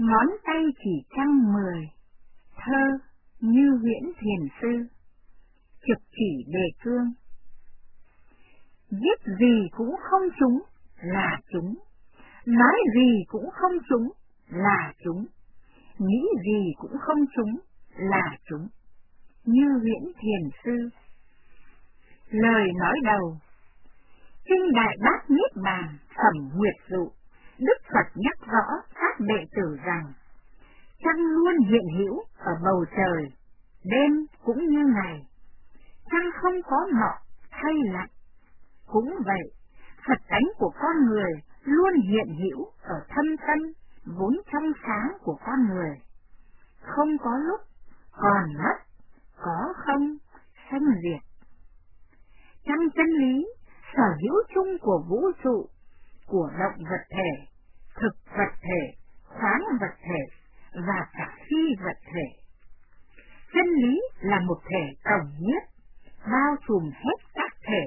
Ngón tay chỉ trăng 10, thơ Như Huyễn Thiền Sư. Trực chỉ đề cương. Viết gì cũng không trúng là trúng, nói gì cũng không trúng là trúng, nghĩ gì cũng không trúng là trúng. Như Huyễn Thiền Sư. Lời nói đầu. Kinh Đại Bát Niết Bàn Phẩm Nguyệt Dụ, Đức Phật nhắc rõ các đệ tử rằng trăng luôn hiện hữu ở bầu trời, đêm cũng như ngày. Trăng không có nọ hay lạnh. Cũng vậy, Phật tánh của con người luôn hiện hữu ở thâm tâm vốn trong sáng của con người. Không có lúc, còn mất, có không, sanh diệt. Trong chân lý, sở hữu chung của vũ trụ, của động vật thể, thực vật thể, khoáng vật thể và cả phi vật thể. Chân lý là một thể tổng nhất, bao trùm hết các thể.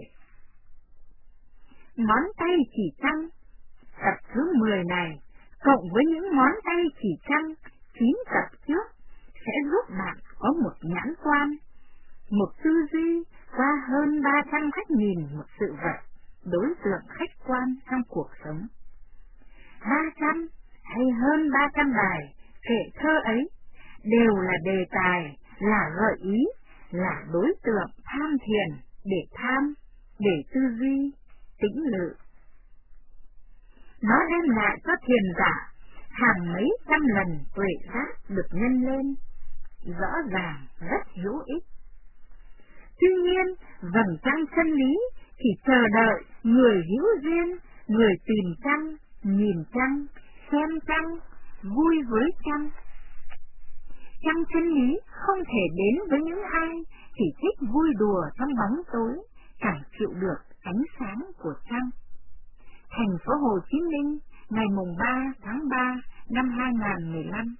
Ngón tay chỉ trăng, tập thứ 10 này, cộng với những ngón tay chỉ trăng 9 tập trước, sẽ giúp bạn có một nhãn quan, một tư duy qua hơn 300 cách nhìn một sự vật, đối tượng khách quan trong cuộc sống. 300 hay hơn 300 bài kệ thơ ấy đều là đề tài, là gợi ý, là đối tượng tham thiền để tham, để tư duy, tĩnh lự. Nó đem lại cho thiền giả hàng mấy trăm lần tuệ giác được nhân lên, rõ ràng rất hữu ích. Tuy nhiên, vầng trăng chân lý chỉ chờ đợi người hữu duyên, người tìm trăng, nhìn trăng, xem trăng, vui với trăng. Trăng chân lý không thể đến với những ai chỉ thích vui đùa trong bóng tối, chẳng chịu được ánh sáng của trăng. Thành phố Hồ Chí Minh, ngày mùng 3 tháng 3 năm 2015.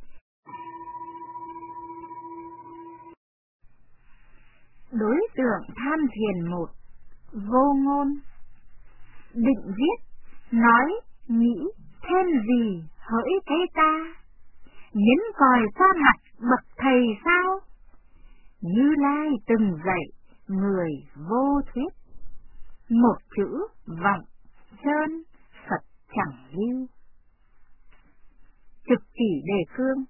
Đối tượng tham thiền 1. Vô ngôn. Định viết, nói, nghĩ, thêm gì hỡi thế ta? Nhấn còi qua mặt bậc thầy sao? Như Lai từng dạy người vô thuyết. Một chữ vọng, trơn, Phật chẳng lưu. Trực chỉ đề cương.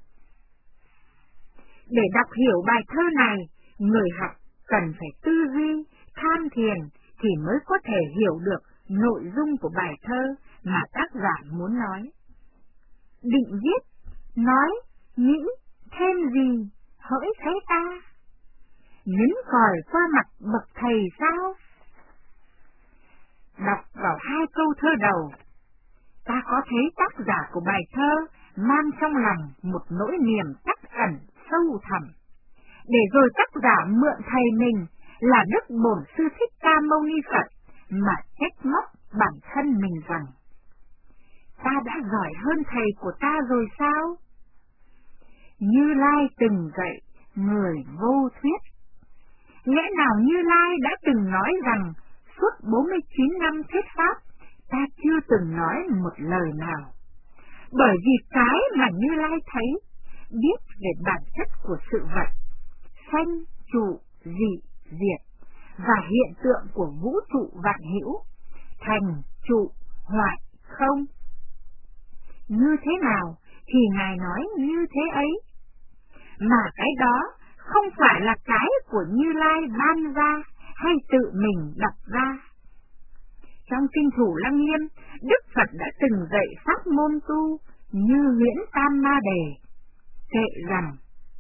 Để đọc hiểu bài thơ này, người học cần phải tư duy, tham thiền thì mới có thể hiểu được nội dung của bài thơ mà tác giả muốn nói. Định viết, nói, nghĩ, thêm gì hỡi thấy ta? Nhấn còi qua mặt bậc thầy sao? Đọc vào 2 câu thơ đầu, ta có thấy tác giả của bài thơ mang trong lòng một nỗi niềm trắc ẩn sâu thẳm, để rồi tác giả mượn thầy mình là Đức Bổn Sư Thích Ca Mâu Ni Phật mà trách móc bản thân mình rằng ta đã giỏi hơn thầy của ta rồi sao? Như Lai từng dạy người vô thuyết. Lẽ nào Như Lai đã từng nói rằng suốt 49 năm thuyết pháp ta chưa từng nói một lời nào? Bởi vì cái mà Như Lai thấy, biết về bản chất của sự vật, sanh, trụ, dị, diệt, và hiện tượng của vũ trụ vạn hữu, thành, trụ, hoại, không. Như thế nào thì Ngài nói như thế ấy. Mà cái đó không phải là cái của Như Lai ban ra hay tự mình đặt ra. Trong Kinh Thủ Lăng Nghiêm, Đức Phật đã từng dạy pháp môn tu Như Huyễn Tam Ma Đề, kệ rằng: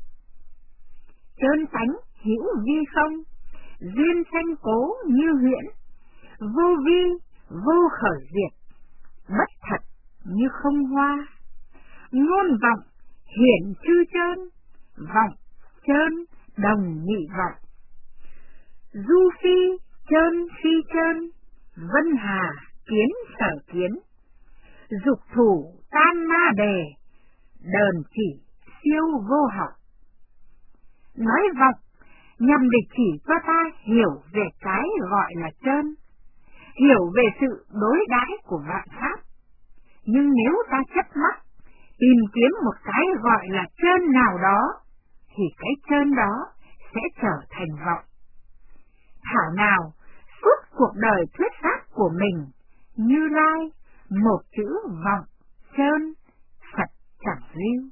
chơn tánh hữu vi không, duyên sanh cố như huyễn, vô vi, vô khởi diệt, bất thật như không hoa, ngôn vọng hiển chư chơn, vọng chơn đồng nhị vọng, du phi chơn phi chơn, vân hà kiến sở kiến, dục thủ tam ma đề, đờn chỉ siêu vô học. Nói vọng nhằm để chỉ cho ta hiểu về cái gọi là trơn, hiểu về sự đối đãi của vạn pháp. Nhưng nếu ta chấp mắc tìm kiếm một cái gọi là trơn nào đó, thì cái trơn đó sẽ trở thành vọng. Thảo nào suốt cuộc đời thuyết pháp của mình, Như Lai một chữ vọng trơn, Phật chẳng lưu.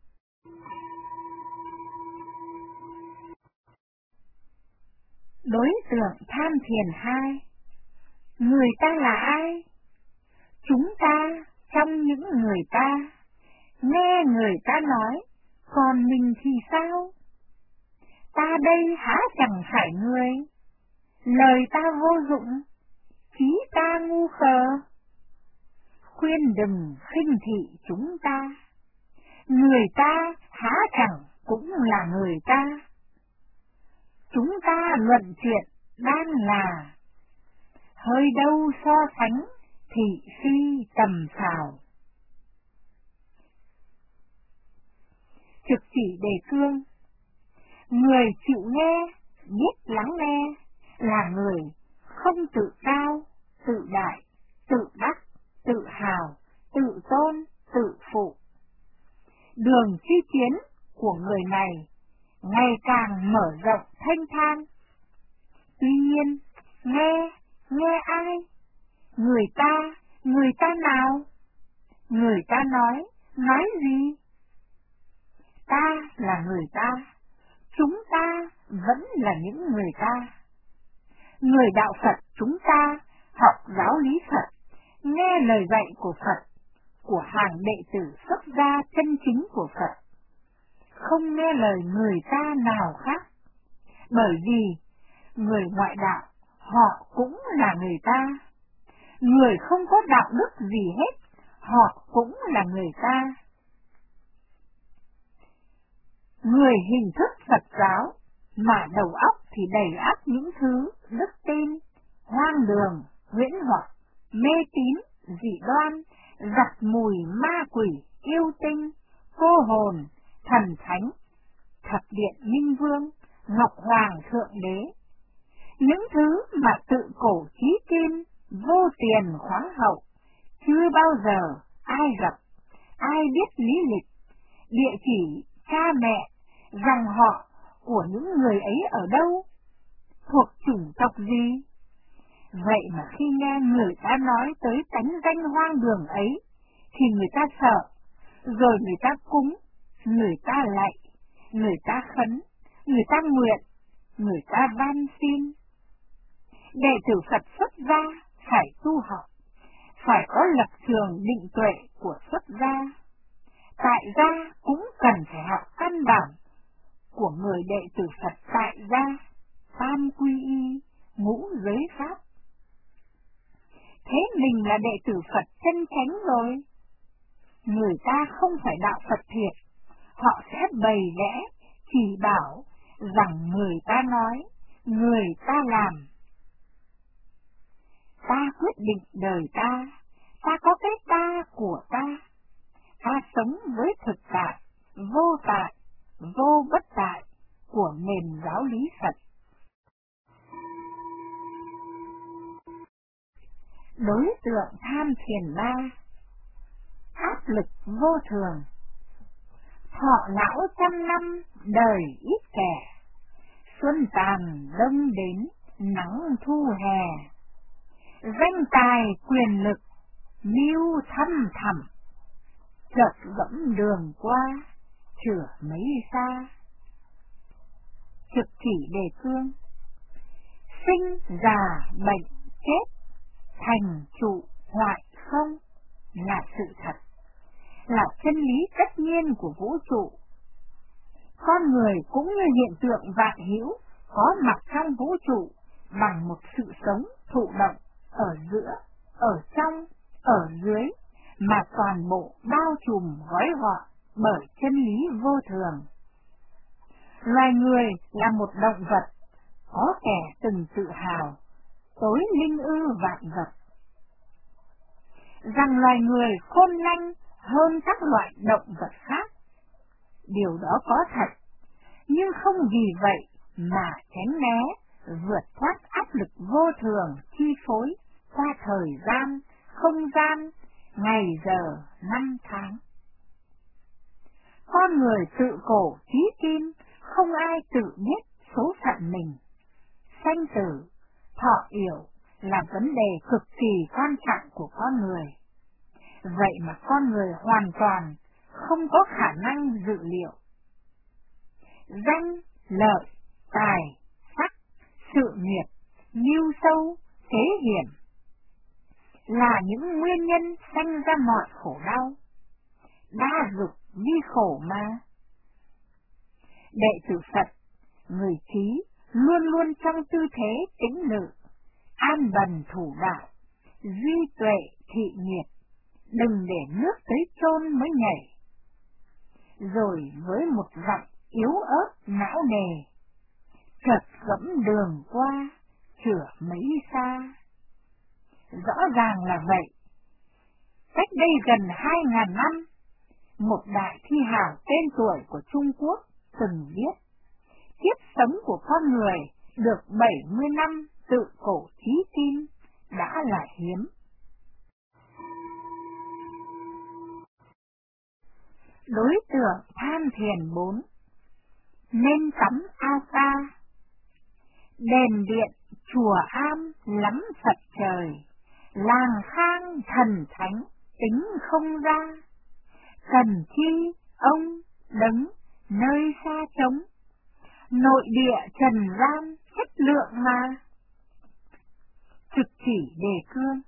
Đối tượng tham thiền 2. Người ta là ai? Chúng ta trong những người ta, nghe người ta nói, còn mình thì sao? Ta đây há chẳng phải người, lời ta vô dụng, trí ta ngu khờ. Khuyên đừng khinh thị chúng ta, người ta há chẳng cũng là người ta. Chúng ta luận chuyện đang là, hơi đâu so sánh thị phi tầm xào. Trực chỉ đề cương. Người chịu nghe, biết lắng nghe, là người không tự cao, tự đại, tự đắc, tự hào, tự tôn, tự phụ. Đường chi tiến của người này ngày càng mở rộng thanh thang. Tuy nhiên, nghe ai? Người ta nào? Người ta nói gì? Ta là người ta, chúng ta vẫn là những người ta. Người đạo Phật chúng ta học giáo lý Phật, nghe lời dạy của Phật, của hàng đệ tử xuất gia chân chính của Phật, không nghe lời người ta nào khác, bởi vì người ngoại đạo họ cũng là người ta, người không có đạo đức gì hết, họ cũng là người ta. Người hình thức Phật giáo mà đầu óc thì đầy ắp những thứ đức tin, hoang đường, huyễn hoặc, mê tín, dị đoan, giặc mùi ma quỷ, yêu tinh, cô hồn, thần thánh, thập điện minh vương, ngọc hoàng thượng đế. Những thứ mà tự cổ chí kim, vô tiền khoáng hậu, chưa bao giờ ai gặp, ai biết lý lịch, địa chỉ, cha mẹ, dòng họ của những người ấy ở đâu, thuộc chủng tộc gì. Vậy mà khi nghe người ta nói tới tánh danh hoang đường ấy, thì người ta sợ, rồi người ta cúng, người ta lạy, người ta khấn, người ta nguyện, người ta van xin. Đệ tử Phật xuất gia phải tu học, phải có lập trường định tuệ của xuất gia. Tại gia cũng cần phải học căn bản của người đệ tử Phật tại gia, tam quy y, ngũ giới pháp. Thế mình là đệ tử Phật chân chánh rồi. Người ta không phải đạo Phật thiệt, họ sẽ bày vẽ, chỉ bảo rằng người ta nói, người ta làm. Ta quyết định đời ta có cái ta của ta sống với thực tại, vô bất tại của nền giáo lý Phật. Đối tượng tham thiền 3. Áp lực vô thường. Thọ lão 100 năm, đời ít kẻ, xuân tàn đông đến, nắng thu hè. Danh tài quyền lực, mưu thăm thẳm, chợt dẫm đường qua, chửa mấy xa. Trực chỉ đề cương. Sinh, già, bệnh, chết, thành, trụ, hoại, không là sự thật, là chân lý tất nhiên của vũ trụ. Con người cũng như hiện tượng vạn hữu, có mặt trong vũ trụ bằng một sự sống thụ động ở giữa, ở trong, ở dưới, mà toàn bộ bao trùm gói gọn bởi chân lý vô thường. Loài người là một động vật, có kẻ từng tự hào, tối linh ư vạn vật, rằng loài người khôn lanh hơn các loại động vật khác. Điều đó có thật, nhưng không vì vậy mà tránh né, vượt thoát áp lực vô thường chi phối qua thời gian, không gian, ngày giờ, năm tháng. con người tự cổ trí kim, không ai tự biết số phận mình. Sanh tử, thọ yểu là vấn đề cực kỳ quan trọng của con người. Vậy mà con người hoàn toàn không có khả năng dự liệu. Danh, lợi, tài, sắc, sự nghiệp, mưu sâu, thế hiểm là những nguyên nhân sanh ra mọi khổ đau. Đa dục vi khổ mà. Đệ tử Phật, người trí luôn luôn trong tư thế tĩnh lự, an bần thủ đạo, duy tuệ thị nghiệp, đừng để nước tới chôn mới nhảy. Rồi với một giọng yếu ớt não nề, chợt gẫm đường qua, chửa mấy xa. Rõ ràng là vậy. Cách đây gần 2.000 năm, một đại thi hào tên tuổi của Trung Quốc từng viết, kiếp sống của con người được 70 năm tự cổ trí kim đã là hiếm. Đối tượng tham thiền 4. Nên tắm ao ta. Đền điện, chùa am lắm Phật trời, làng khang thần thánh tính không ra. Cần chi ông đấng nơi xa trống, nội địa trần gian chất lượng mà. Trực chỉ đề cương.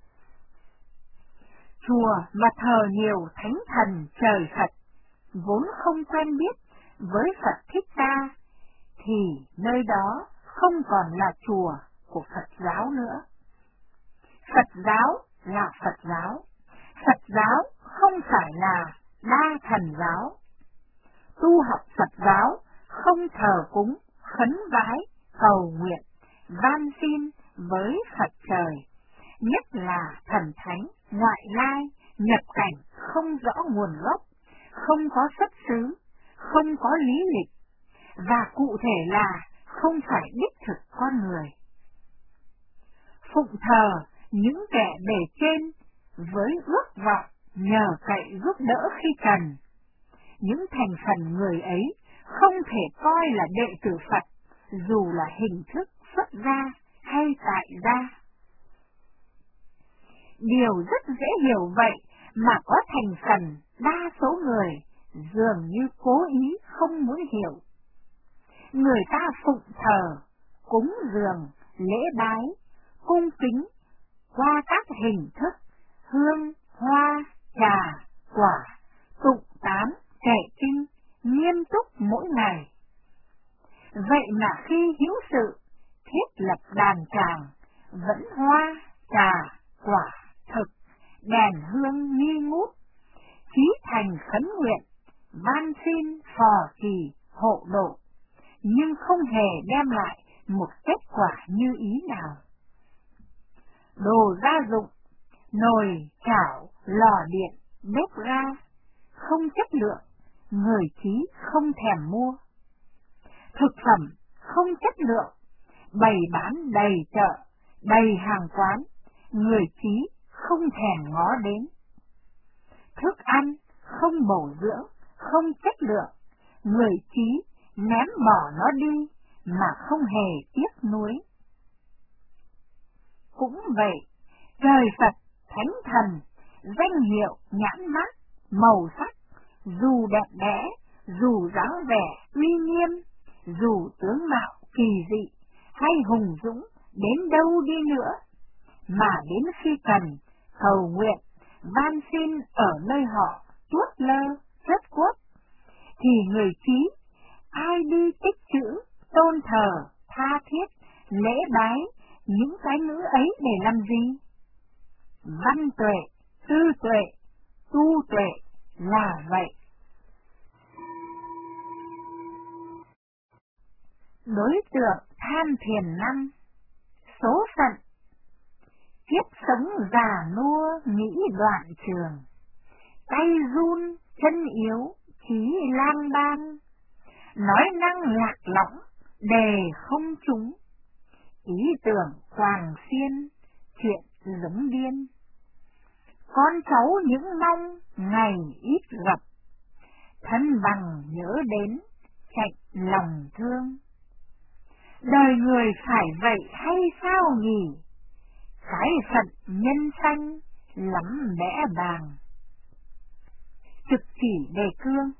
Chùa mà thờ nhiều thánh thần trời Phật, vốn không quen biết với Phật Thích Ca, thì nơi đó không còn là chùa của Phật giáo nữa. Phật giáo là Phật giáo. Phật giáo không phải là đa thần giáo. Tu học Phật giáo không thờ cúng, khấn vái, cầu nguyện, van xin với Phật trời, nhất là thần thánh, ngoại lai, nhập cảnh không rõ nguồn gốc, không có xuất xứ, không có lý lịch, và cụ thể là không phải đích thực con người. Phụng thờ những kẻ bề trên với ước vọng nhờ cậy giúp đỡ khi cần, những thành phần người ấy không thể coi là đệ tử Phật, dù là hình thức xuất gia hay tại gia. Điều rất dễ hiểu vậy mà có thành phần đa số người dường như cố ý không muốn hiểu. Người ta phụng thờ, cúng dường, lễ bái, cung kính qua các hình thức hương, hoa, trà, quả, tụng tán, kệ kinh, nghiêm túc mỗi ngày. Vậy mà khi hữu sự, thiết lập đàn tràng, vẫn hoa, trà, quả, thực, đèn hương nghi ngút, chí thành khấn nguyện, van xin phò trì, hộ độ, nhưng không hề đem lại một kết quả như ý nào. Đồ gia dụng, nồi, chảo, lò điện, bếp ga, không chất lượng, người trí không thèm mua. Thực phẩm không chất lượng, bày bán đầy chợ, đầy hàng quán, người trí không thèm ngó đến. Thức ăn không bổ dưỡng, không chất lượng, người trí ném bỏ nó đi mà không hề tiếc nuối. Cũng vậy, trời Phật, thánh thần, danh hiệu, nhãn mác, màu sắc, dù đẹp đẽ, dù dáng vẻ uy nghiêm, dù tướng mạo kỳ dị hay hùng dũng đến đâu đi nữa, mà đến khi cần, cầu nguyện, van xin ở nơi họ tuốt lơ, rất quất, thì người trí, ai đi tích chữ, tôn thờ, tha thiết, lễ bái, những cái ngữ ấy để làm gì? Văn tuệ, tư tuệ, tu tuệ là vậy. Đối tượng tham thiền 5. Số phận. Kiếp sống già nua nghĩ đoạn trường, tay run, chân yếu, trí lang bang, nói năng lạc lõng, đề không trúng, ý tưởng toàn xiên, chuyện giống điên. Con cháu những mong ngày ít gặp, thân bằng nhớ đến, chạnh lòng thương. Đời người phải vậy hay sao nhỉ? Cái phận nhân sanh lắm bẽ bàng. Trực chỉ đề cương.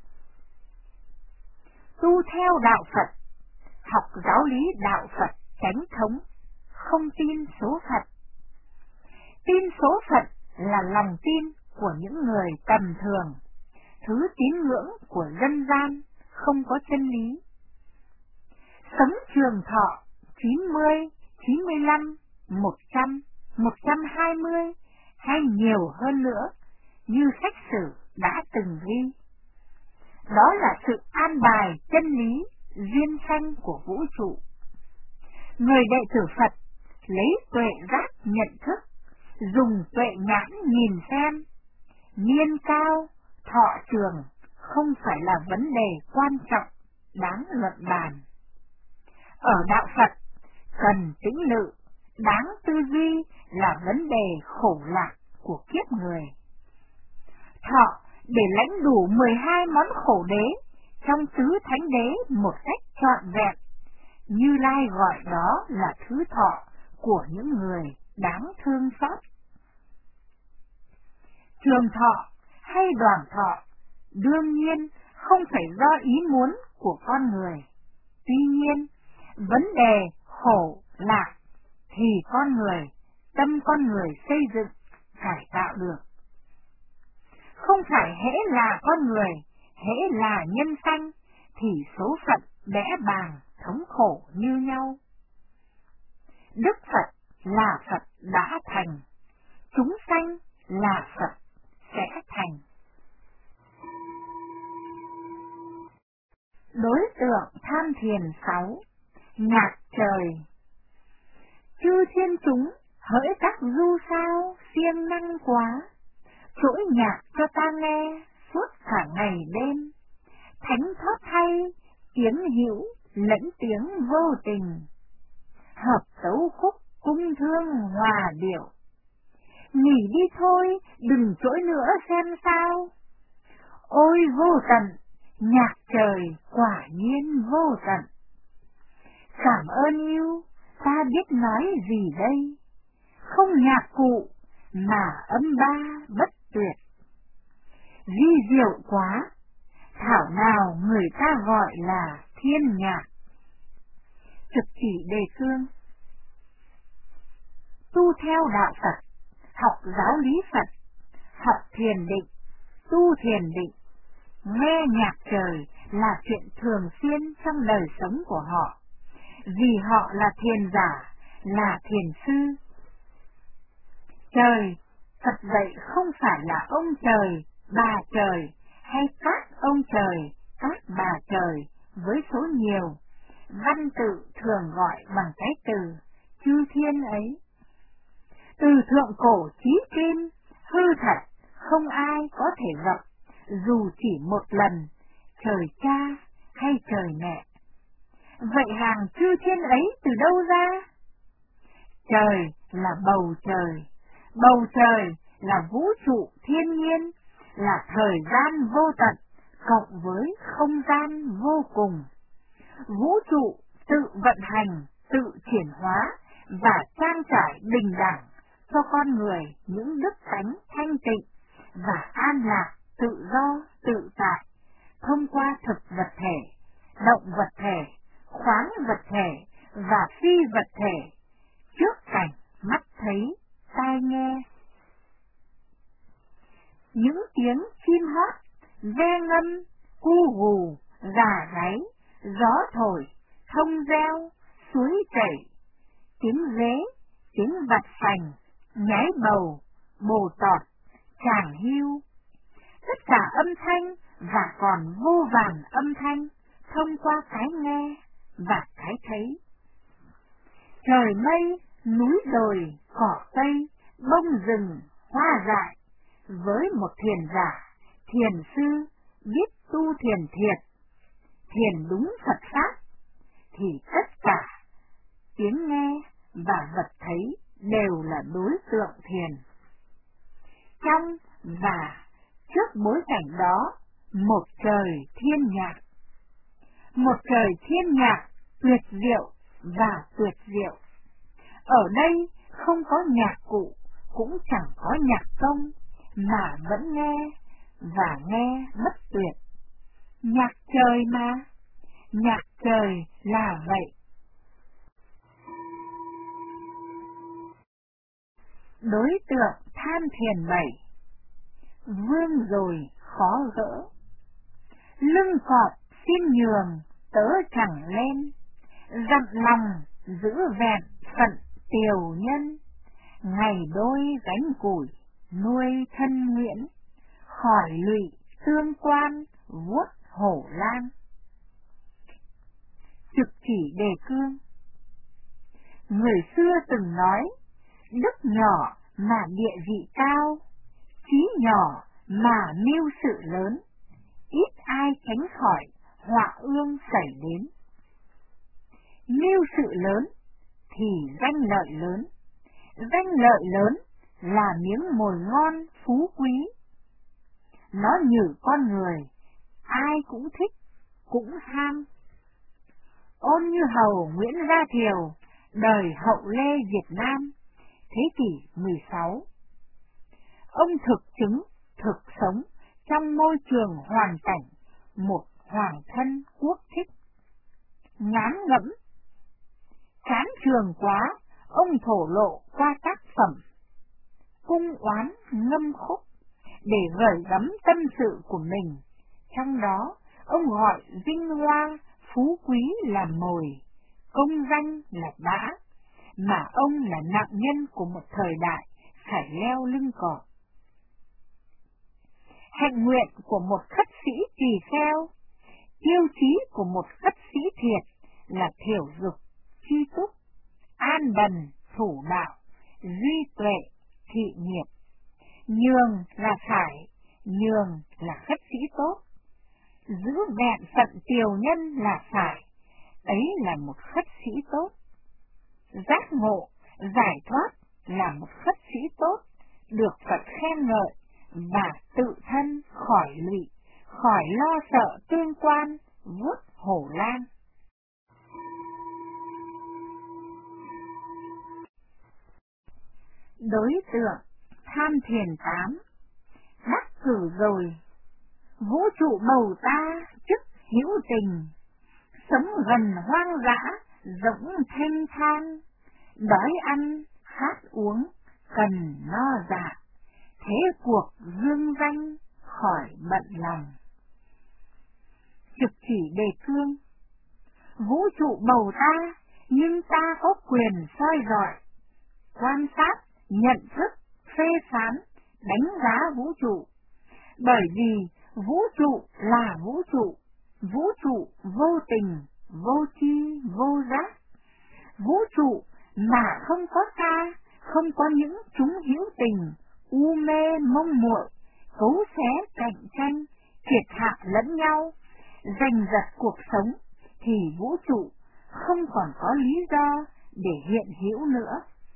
Tu theo đạo Phật, học giáo lý đạo Phật chánh thống, không tin số Phật. Tin số Phật là lòng tin của những người tầm thường, thứ tín ngưỡng của dân gian, không có chân lý. Sống trường thọ 90, 95, 100, 120 hay nhiều hơn nữa như sách sử đã từng ghi. Đó là sự an bài chân lý duyên sanh của vũ trụ. Người đệ tử Phật lấy tuệ giác nhận thức, dùng tuệ nhãn nhìn xem, niên cao, thọ trường không phải là vấn đề quan trọng, đáng luận bàn. Ở đạo Phật, cần tĩnh lự, đáng tư duy là vấn đề khổ lạc của kiếp người. Thọ để lãnh đủ 12 món khổ đế trong tứ thánh đế một cách trọn vẹn, Như Lai gọi đó là thứ thọ của những người đáng thương xót. Trường thọ hay đoàn thọ đương nhiên không phải do ý muốn của con người. Tuy nhiên, vấn đề khổ lạc thì tâm con người xây dựng, cải tạo được. Không phải hễ là con người, hễ là nhân sanh, thì số phận bẽ bàng, thống khổ như nhau. Đức Phật là Phật đã thành, chúng sanh là Phật sẽ thành. Đối tượng tham thiền 6. Nhạc trời. Chư thiên chúng hỡi các du sao siêng năng quá, trỗi nhạc cho ta nghe suốt cả ngày đêm. Thánh thót thay tiếng hữu lẫn tiếng vô tình, hợp tấu khúc cung thương hòa điệu. Nghỉ đi thôi, đừng trỗi nữa xem sao. Ôi vô tận, nhạc trời quả nhiên vô tận. Cảm ơn yêu, ta biết nói gì đây? Không nhạc cụ, mà âm ba bất tuyệt. Vi diệu quá, thảo nào người ta gọi là thiên nhạc. Trực chỉ đề cương. Tu theo đạo Phật, học giáo lý Phật, học thiền định, tu thiền định, nghe nhạc trời là chuyện thường xuyên trong đời sống của họ, vì họ là thiền giả, là thiền sư. Trời, Phật dạy không phải là ông trời, bà trời, hay các ông trời, các bà trời với số nhiều, văn tự thường gọi bằng cái từ chư thiên ấy. Từ thượng cổ chí kim, hư thật, không ai có thể gặp, dù chỉ một lần, trời cha hay trời mẹ. Vậy hàng chư thiên ấy từ đâu ra? Trời là bầu trời là vũ trụ thiên nhiên, là thời gian vô tận, cộng với không gian vô cùng. Vũ trụ tự vận hành, tự chuyển hóa và trang trải bình đẳng cho con người những đức tánh thanh tịnh và an lạc, tự do, tự tại, thông qua thực vật thể, động vật thể, khoáng vật thể và phi vật thể, trước cảnh mắt thấy, tai nghe. Những tiếng chim hót, ve ngâm, cu gù, gà gáy, gió thổi, thông reo, suối chảy, tiếng dế, tiếng vặt sành, nhái bầu, bồ tọt, tràng hưu. Tất cả âm thanh và còn vô vàn âm thanh thông qua cái nghe và cái thấy. Trời mây, núi đồi, cỏ cây, bông rừng, hoa dại, với một thiền giả, thiền sư biết tu thiền thiệt, thiền đúng Phật pháp, thì tất cả tiếng nghe và vật thấy đều là đối tượng thiền. Trong và trước bối cảnh đó, một trời thiên nhạc. Một trời thiên nhạc tuyệt diệu và tuyệt diệu. Ở đây không có nhạc cụ, cũng chẳng có nhạc công, mà vẫn nghe, và nghe bất tuyệt. Nhạc trời mà, nhạc trời là vậy. Đối tượng than thiền 7. Vương rồi khó gỡ. Lưng cọp xin nhường, tớ chẳng lên. Dặn lòng giữ vẹn phận tiều nhân. Ngày đôi gánh củi, nuôi thân Nguyễn. Khỏi lụy tương quan, vuốt hổ lan. Trực chỉ đề cương. Người xưa từng nói, đức nhỏ mà địa vị cao, trí nhỏ mà mưu sự lớn, ít ai tránh khỏi họa ương xảy đến. Mưu sự lớn thì danh lợi lớn, danh lợi lớn là miếng mồi ngon phú quý. Nó như con người, ai cũng thích, cũng ham. Ôn Như Hầu Nguyễn Gia Thiều, đời hậu Lê Việt Nam, thế kỷ 16. Ông thực chứng, thực sống trong môi trường hoàn cảnh một hoàng thân quốc thích. Ngán ngẫm, chán trường quá, ông thổ lộ qua tác phẩm Cung oán ngâm khúc để gửi gắm tâm sự của mình. Trong đó, ông gọi vinh hoa, phú quý là mồi, công danh là bã, mà ông là nạn nhân của một thời đại phải leo lưng cọp. Hạnh nguyện của một khất sĩ tỳ kheo, tiêu chí của một khất sĩ thiệt là thiểu dục, tri túc, an bần, thủ đạo, duy tuệ, thị nghiệp. Nhường là phải, nhường là khất sĩ tốt. Giữ vẹn phận tiều nhân là phải, ấy là một khất sĩ tốt. Giác ngộ, giải thoát là một khất sĩ tốt, được Phật khen ngợi và tự thân khỏi lụy, khỏi lo sợ tương quan, vuốt hổ lan. Đối tượng tham thiền 8. Đắc cử rồi, vũ trụ bầu ta chức hữu tình, sống gần hoang dã, rỗng thanh thang, đói ăn, khát uống, cần no dạ, thế cuộc dương danh, khỏi bận lòng. Trực chỉ đề cương. Vũ trụ bầu ta, nhưng ta có quyền soi rọi, quan sát, nhận thức, phê phán, đánh giá vũ trụ. Bởi vì vũ trụ là vũ trụ vô tình, vô tri, vô giác. Vũ trụ mà không có ta, không có những chúng hữu tình, u mê mông muội, cấu xé cạnh tranh, triệt hạ lẫn nhau, giành giật cuộc sống, thì vũ trụ không còn có lý do để hiện hữu nữa.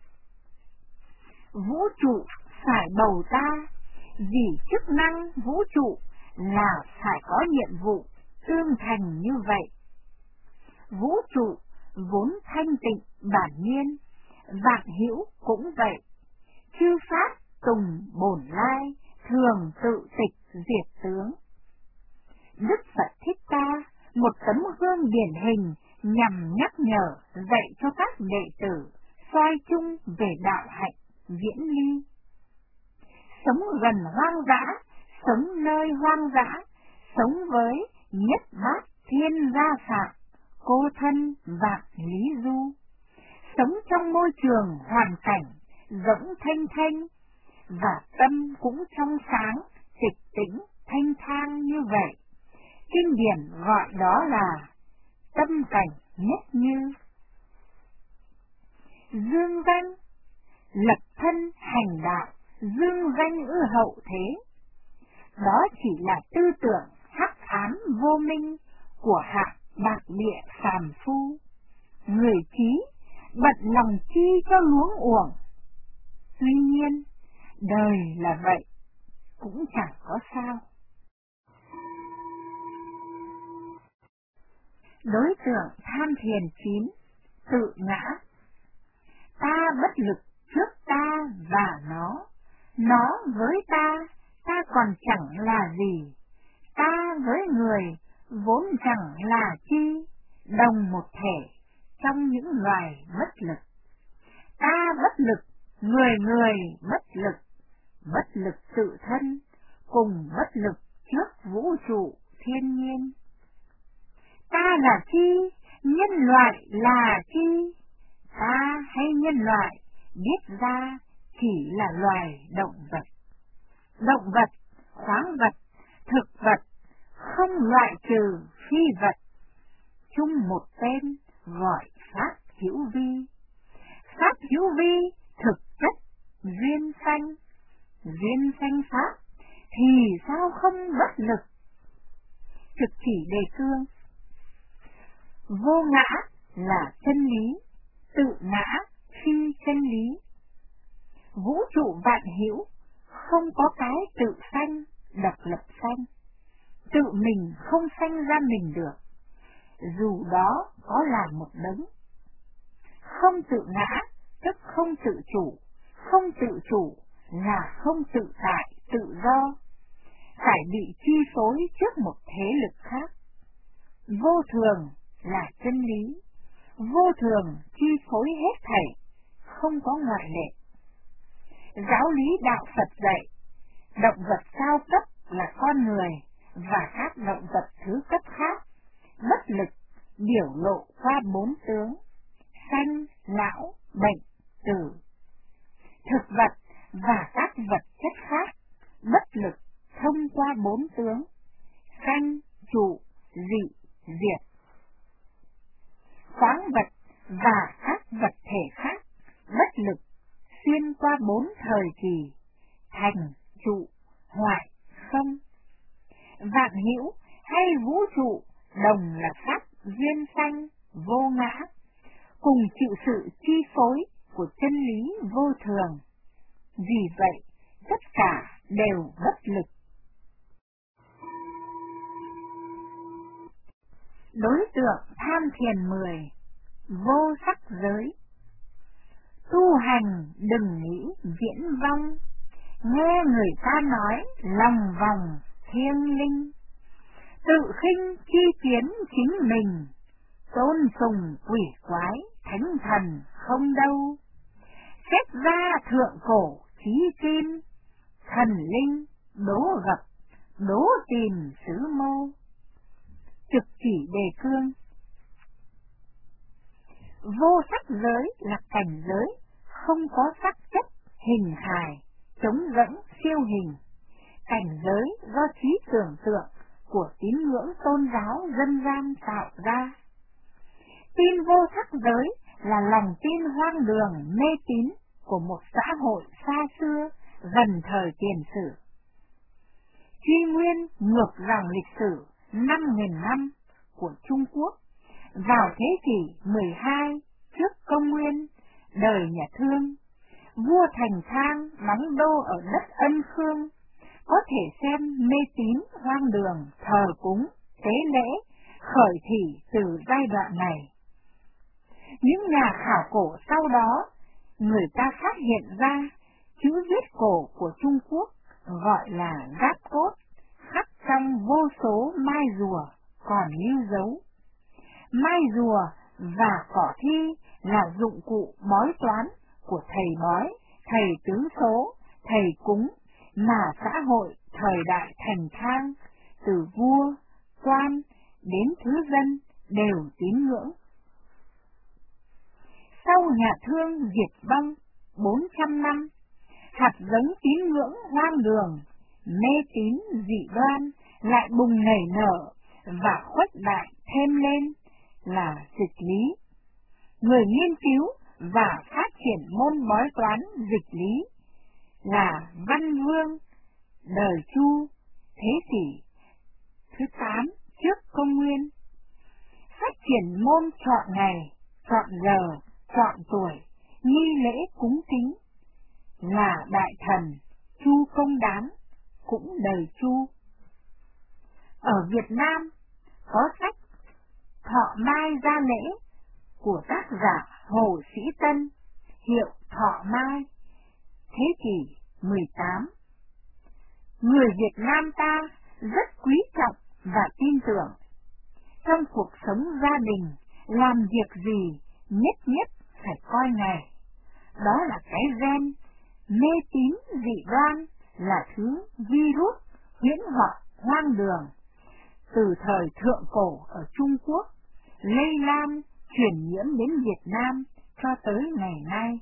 Vũ trụ phải bầu ta, vì chức năng vũ trụ là phải có nhiệm vụ tương thành như vậy. Vũ trụ vốn thanh tịnh bản nhiên, vạn hữu cũng vậy. Chư pháp tùng bổn lai, thường tự tịch diệt tướng. Đức Phật Thích Ca, một tấm gương điển hình nhằm nhắc nhở, dạy cho các đệ tử soi chung về đạo hạnh viễn ly. Sống gần hoang dã, sống nơi hoang dã, sống với nhất bát thiên gia phạm, cô thân vạn lý du. Sống trong môi trường hoàn cảnh rỗng thanh thanh, và tâm cũng trong sáng, tịch tĩnh, thanh thang như vậy. Kinh điển gọi đó là tâm cảnh nhất như. Dương danh, lập thân hành đạo, dương danh ư hậu thế. Đó chỉ là tư tưởng hắc ám vô minh của hạng bạc địa phàm phu. Người trí bận lòng chi cho luống uổng. Tuy nhiên, đời là vậy, cũng chẳng có sao. Đối tượng tham thiền 9, tự ngã. Ta bất lực trước ta và nó với ta còn chẳng là gì, ta với người vốn chẳng là chi, đồng một thể trong những loài bất lực. Ta bất lực, người bất lực tự thân, cùng bất lực trước vũ trụ thiên nhiên. Ta là chi, nhân loại là chi, ta hay nhân loại biết ra chỉ là loài động vật. Động vật, khoáng vật, thực vật, không loại trừ phi vật, chung một tên gọi pháp hữu vi. Pháp hữu vi thực chất duyên sanh pháp, thì sao không bất lực? Trực chỉ đề cương. Vô ngã là chân lý, tự ngã phi chân lý. Vũ trụ vạn hữu, không có cái tự sanh, độc lập sanh. Tự mình không sanh ra mình được, dù đó có là một đấng. Không tự ngã, tức không tự chủ, không tự chủ là không tự tại, tự do, phải bị chi phối trước một thế lực khác. Vô thường là chân lý, vô thường chi phối hết thảy, không có ngoại lệ. Giáo lý đạo Phật dạy, động vật cao cấp là con người và các động vật thứ cấp khác, bất lực biểu lộ qua 4 tướng: sanh, lão, bệnh, tử. Thực vật và các vật chất khác, bất lực thông qua 4 tướng: sanh, trụ, dị, diệt. Khoáng vật và các vật thể khác, bất lực xuyên qua 4 thời kỳ: thành, trụ, hoại, không. Vạn hữu hay vũ trụ đồng là pháp duyên sanh, vô ngã, cùng chịu sự chi phối của chân lý vô thường. Vì vậy, tất cả đều bất lực. Đối tượng tham thiền 10, vô sắc giới. Tu hành đừng nghĩ viễn vong, nghe người ta nói lòng vòng thiêng linh. Tự khinh chi kiến chính mình, tôn sùng quỷ quái thánh thần không đâu. Xét ra thượng cổ chí kim, thần linh đố gặp, đố tìm xứ mô. Trực chỉ đề cương. Vô sắc giới là cảnh giới không có sắc chất, hình hài, trống rỗng, siêu hình. Cảnh giới do trí tưởng tượng của tín ngưỡng tôn giáo dân gian tạo ra. Tin vô sắc giới là lòng tin hoang đường, mê tín của một xã hội xa xưa, gần thời tiền sử. Truy nguyên ngược dòng lịch sử 5.000 năm của Trung Quốc, vào thế kỷ 12 trước công nguyên, đời nhà Thương, vua Thành Thang đóng đô ở đất Ân Khương, có thể xem mê tín hoang đường, thờ cúng, tế lễ, khởi thỉ từ giai đoạn này. Những nhà khảo cổ sau đó, người ta phát hiện ra chữ viết cổ của Trung Quốc gọi là giáp cốt, khắc trong vô số mai rùa còn lưu dấu. Mai rùa và cỏ thi là dụng cụ bói toán của thầy bói, thầy tướng số, thầy cúng mà xã hội thời đại Thành Thang, từ vua, quan đến thứ dân đều tín ngưỡng. Sau nhà Thương diệt vong 400 năm, hạt giống tín ngưỡng hoang đường, mê tín dị đoan lại bùng nảy nở và khuếch đại thêm lên là dịch lý. Người nghiên cứu và phát triển môn bói toán dịch lý là Văn Vương, đời Chu, thế kỷ thứ 8 trước công nguyên. Phát triển môn chọn ngày, chọn giờ, chọn tuổi, nghi lễ cúng kính là đại thần Chu Công Đán, cũng đời Chu. Ở Việt Nam có sách Thọ Mai Gia Lễ của tác giả Hồ Sĩ Tân, hiệu Thọ Mai, thế kỷ 18. Người Việt Nam ta rất quý trọng và tin tưởng. Trong cuộc sống gia đình, làm việc gì nhất nhất phải coi ngày. Đó là cái gen mê tín dị đoan, là thứ virus huyễn hoặc hoang đường, từ thời thượng cổ ở Trung Quốc, lây lan, truyền nhiễm đến Việt Nam cho tới ngày nay.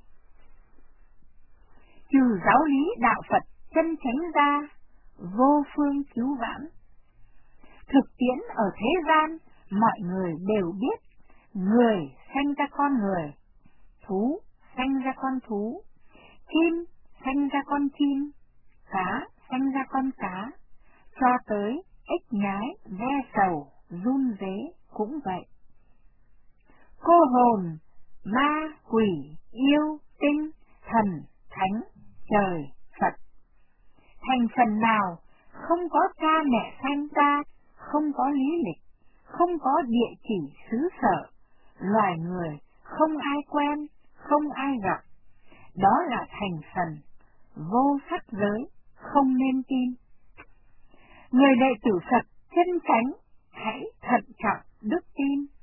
Trừ giáo lý đạo Phật chân chánh ra, vô phương cứu vãn. Thực tiễn ở thế gian, mọi người đều biết, người sanh ra con người, thú sanh ra con thú, chim sanh ra con chim, cá sanh ra con cá, cho tới ếch nhái, ve sầu, run rế cũng vậy. Cô hồn, ma, quỷ, yêu, tinh, thần, thánh, trời, Phật. Thành phần nào không có cha mẹ sanh ra, không có lý lịch, không có địa chỉ xứ sở, loài người không ai quen, không ai gặp. Đó là thành phần vô sắc giới, không nên tin. Người đệ tử Phật chân chánh hãy thận trọng đức tin.